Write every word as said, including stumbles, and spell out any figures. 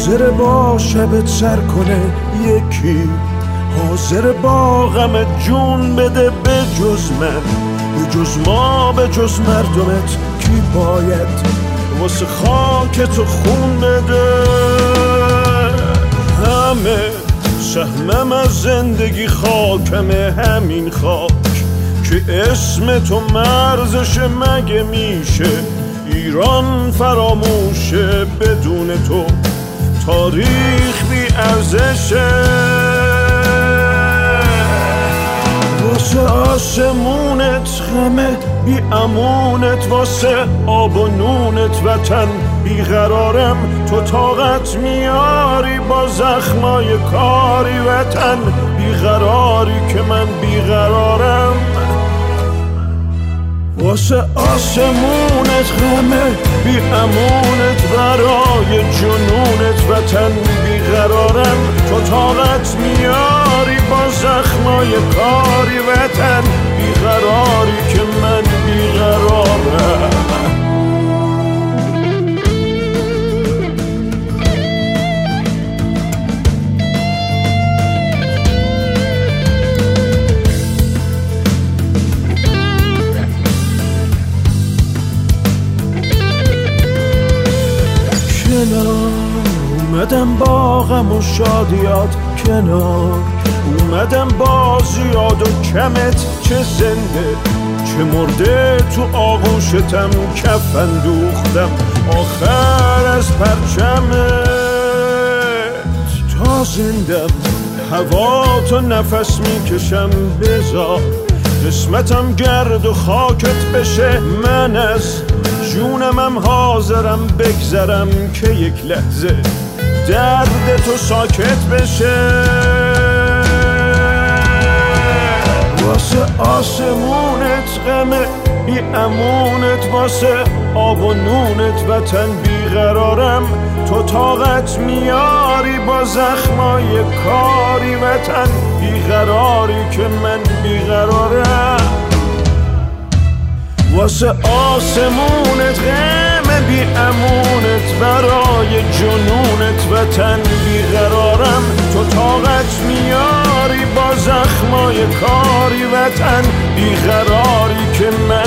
حاضر با شبت سر کنه یکی، حاضر با غم جون بده به جز من، به جز ما، به جز مردمت کی باید واسه خاک تو خون بده؟ همه سهمم از زندگی خاکمه، همین خاک که اسم تو مرزش مگه میشه؟ ایران فراموشه بدون تو، تاریخ بی ارزشه. واسه آسمونت غمه بی امونت، واسه آب و نونت وطن بیقرارم. تو طاقت میاری با زخمای کاری وطن بیقراری که من بیقرارم. واسه آسمونت غمه بی امونت، برای جنونت وطن بیقرارم. تو طاقت میاری با زخمای کاری وطن بیقراری که من بیقرارم. اومدم با غم و شادیات کنار، اومدم با زیاد و کمت، چه زنده چه مرده تو آغوشتم کفن دوختم آخر از پرچمت. تا زندم هوا تو نفس میکشم، بذار قسمتم گرد و خاکت بشه. من از جونمم حاضرم بگذرم که یک لحظه درد تو ساکت بشه. واسه آسمونت غمه بی امونت، واسه آب و نونت وطن بیقرارم. تو طاقت میاری با زخمای کاری وطن بیقراری که من بیقرارم. واسه آسمونت غم بی امونت، برای جنونت وطن بیقرارم. تو طاقت میاری با زخمای کاری وطن بیقراری که من